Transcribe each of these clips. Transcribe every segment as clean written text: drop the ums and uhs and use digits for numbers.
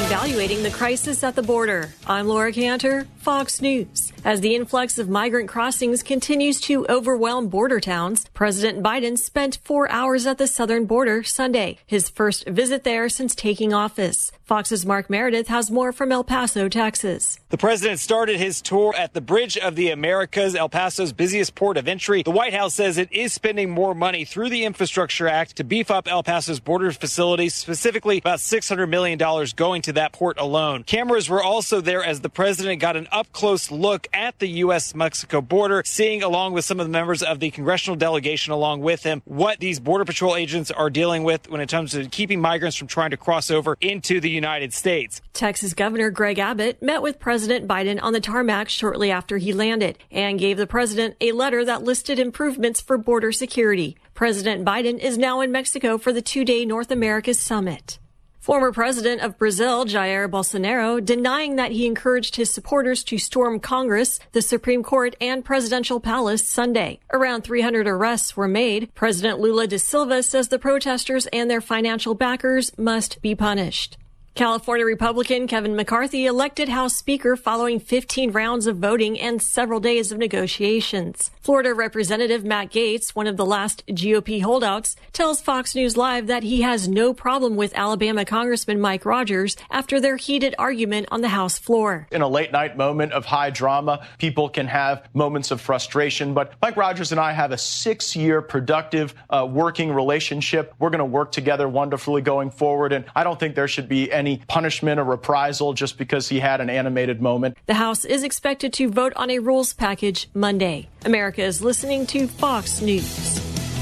evaluating the crisis at the border. I'm Laura Cantor, Fox News. As the influx of migrant crossings continues to overwhelm border towns, President Biden spent 4 hours at the southern border Sunday, his first visit there since taking office. Fox's Mark Meredith has more from El Paso, Texas. The president started his tour at the Bridge of the Americas, El Paso's busiest port of entry. The White House says it is spending more money through the Infrastructure Act to beef up El Paso's border facilities, specifically about $600 million going to that port alone. Cameras were also there as the president got an up-close look at the U.S.-Mexico border, seeing along with some of the members of the congressional delegation along with him what these Border Patrol agents are dealing with when it comes to keeping migrants from trying to cross over into the United States. Texas Governor Greg Abbott met with President Biden on the tarmac shortly after he landed and gave the president a letter that listed improvements for border security. President Biden is now in Mexico for the two-day North America Summit. Former president of Brazil, Jair Bolsonaro, denying that he encouraged his supporters to storm Congress, the Supreme Court, and presidential palace Sunday. Around 300 arrests were made. President Lula da Silva says the protesters and their financial backers must be punished. California Republican Kevin McCarthy elected House Speaker following 15 rounds of voting and several days of negotiations. Florida Representative Matt Gaetz, one of the last GOP holdouts, tells Fox News Live that he has no problem with Alabama Congressman Mike Rogers after their heated argument on the House floor. In a late-night moment of high drama, people can have moments of frustration, but Mike Rogers and I have a 6-year productive working relationship. We're going to work together wonderfully going forward, and I don't think there should be any punishment or reprisal just because he had an animated moment. The House is expected to vote on a rules package Monday. America is listening to Fox News.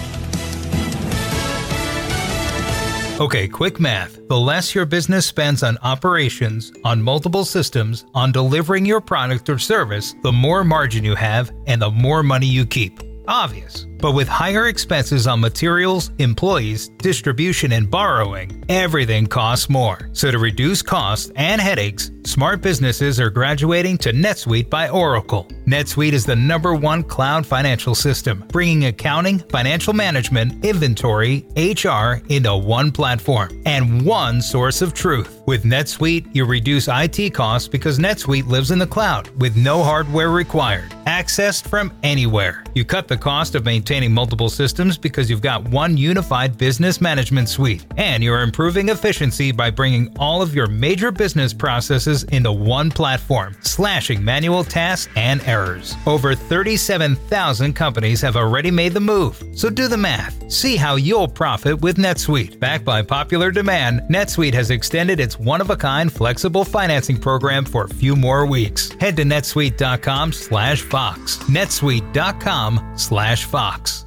Okay, quick math. The less your business spends on operations, on multiple systems, on delivering your product or service, the more margin you have and the more money you keep. Obvious. But with higher expenses on materials, employees, distribution, and borrowing, everything costs more. So to reduce costs and headaches, smart businesses are graduating to NetSuite by Oracle. NetSuite is the #1 cloud financial system, bringing accounting, financial management, inventory, HR into one platform and one source of truth. With NetSuite, you reduce IT costs because NetSuite lives in the cloud with no hardware required, accessed from anywhere. You cut the cost of maintaining multiple systems because you've got one unified business management suite, and you're improving efficiency by bringing all of your major business processes into one platform, slashing manual tasks and errors. Over 37,000 companies have already made the move, so do the math. See how you'll profit with NetSuite. Backed by popular demand, NetSuite has extended its one-of-a-kind flexible financing program for a few more weeks. Head to netsuite.com/Fox. netsuite.com/Fox.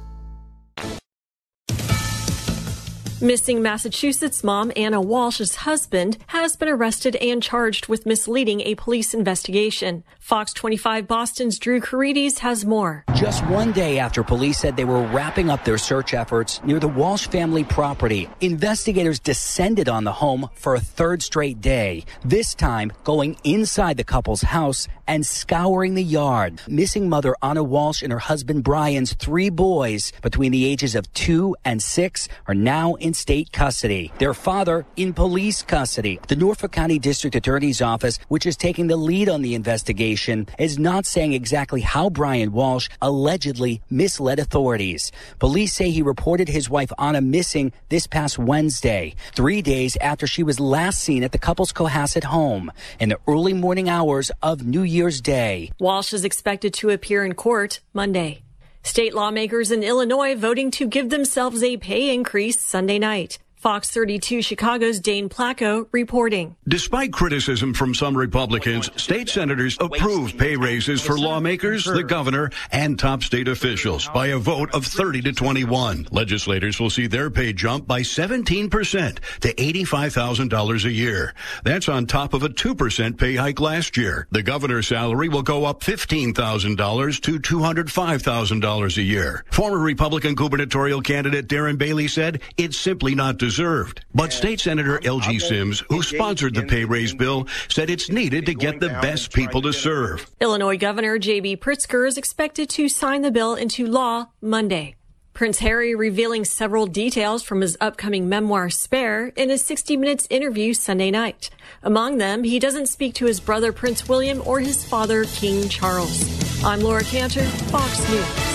Missing Massachusetts mom Anna Walsh's husband has been arrested and charged with misleading a police investigation. Fox 25 Boston's Drew Carides has more. Just one day after police said they were wrapping up their search efforts near the Walsh family property, investigators descended on the home for a third straight day, this time going inside the couple's house and scouring the yard. Missing mother Anna Walsh and her husband Brian's 3 boys between the ages of 2 and 6 are now in state custody. Their father in police custody. The Norfolk County District Attorney's Office, which is taking the lead on the investigation, is not saying exactly how Brian Walsh allegedly misled authorities. Police say he reported his wife Anna missing this past Wednesday, 3 days after she was last seen at the couple's Cohasset home in the early morning hours of New Year's Day. Walsh is expected to appear in court Monday. State lawmakers in Illinois voting to give themselves a pay increase Sunday night. Fox 32 Chicago's Dane Placco reporting. Despite criticism from some Republicans, state senators approved pay raises for lawmakers, the governor, and top state officials by a vote of 30-21. Legislators will see their pay jump by 17% to $85,000 a year. That's on top of a 2% pay hike last year. The governor's salary will go up $15,000 to $205,000 a year. Former Republican gubernatorial candidate Darren Bailey said it's simply not deserved. But State Senator L.G. Sims, who sponsored the pay raise bill, said it's needed to get the best people to serve. Illinois Governor J.B. Pritzker is expected to sign the bill into law Monday. Prince Harry revealing several details from his upcoming memoir, Spare, in a 60 Minutes interview Sunday night. Among them, he doesn't speak to his brother Prince William or his father King Charles. I'm Laura Cantor, Fox News.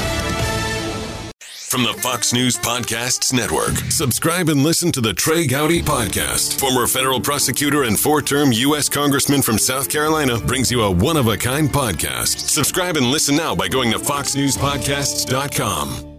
From the Fox News Podcasts Network, subscribe and listen to the Trey Gowdy Podcast. Former federal prosecutor and 4-term U.S. Congressman from South Carolina brings you a one-of-a-kind podcast. Subscribe and listen now by going to foxnewspodcasts.com.